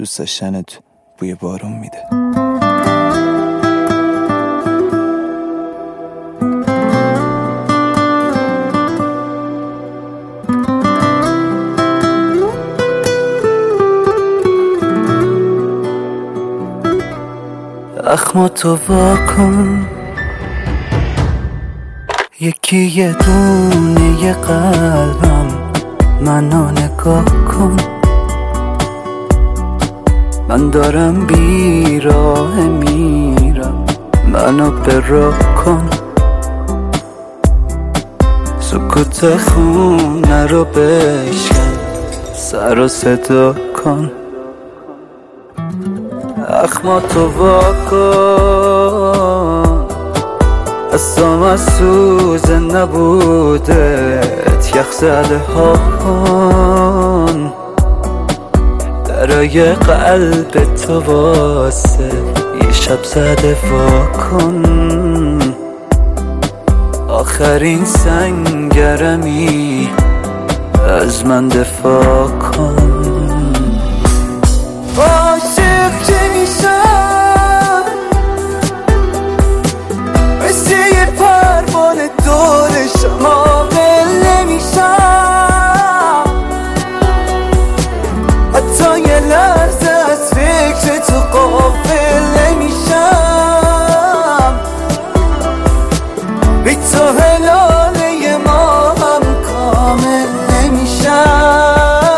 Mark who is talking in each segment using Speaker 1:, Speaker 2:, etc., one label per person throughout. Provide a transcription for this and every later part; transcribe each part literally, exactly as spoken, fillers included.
Speaker 1: دوست داشتنت بوی بارون میده.
Speaker 2: اخماتو واکن، یکی یه دونه ی قلبم، منو نگاه کن. من دارم بیراه میرم، منو براه کن. سکوت خونه رو بشکن، سر و صدا کن. اخماتو واکن، اصام از سوز نبودت یخ زده ها کن. درای قلب تو واسه یه شب زده وا کن. آخرین سنگرمی از من دفاع کن. عاشق که میشم مثل یه پروانه دور شما قل نمیشم. حتی یه لحظه از فکر تو غافل نمیشم. بی تو هلاله ما هم کامل نمیشم.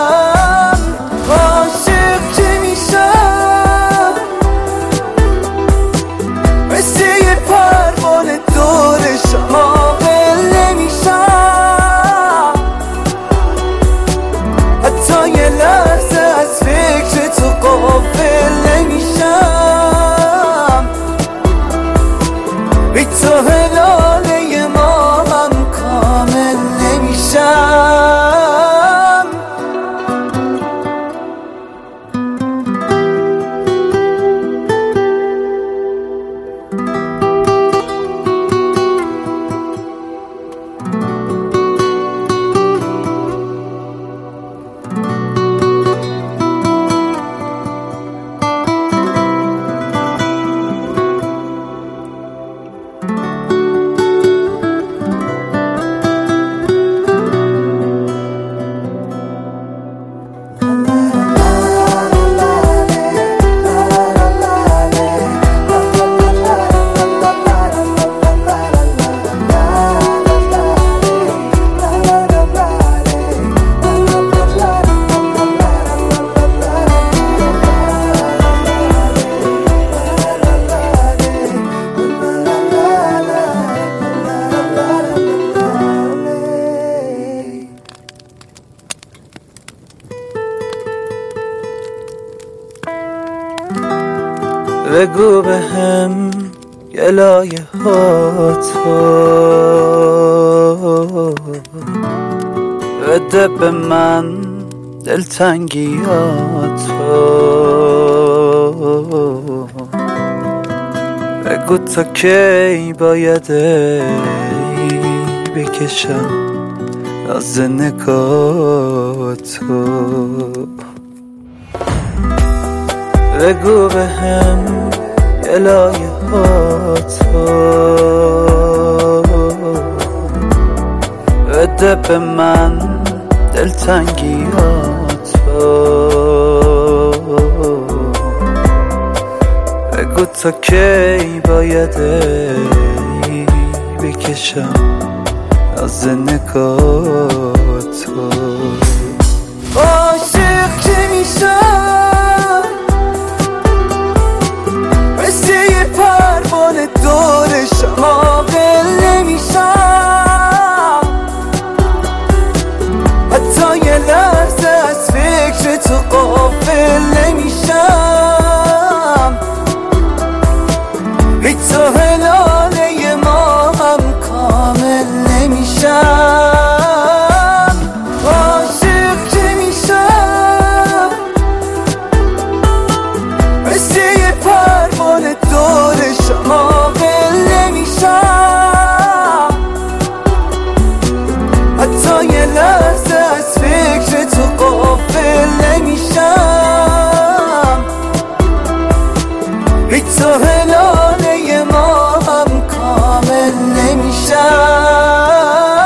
Speaker 2: تو هلاله ما هم کامل نمیشم. بگو به هم گلایه هاتو، بده به من دلتنگیاتو. بگو تا کی باید بکشم از نگاتو. بگو به هم گلایه هاتو، بده به من دلتنگیاتو. بگو تا کی باید بکشم از نگاتو. عاشق که میشم مثل یه پروانه دور شما قل نمیشم. حتی یه لحظه از فکر تو غافل نمیشم. بی تو هلاله ما هم کامل نمیشم. تو هلانه ما هم کامل نمیشم.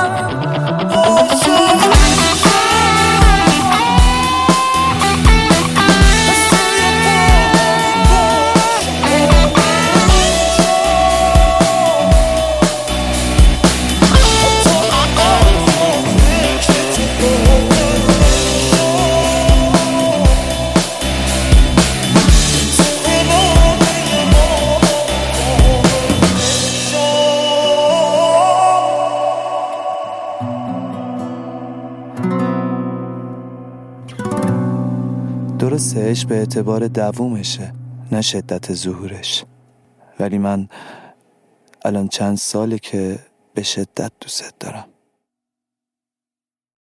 Speaker 1: درسته عشق به اعتبار دوومشه نه شدت ظهورش، ولی من الان چند ساله که به شدت دوست دارم.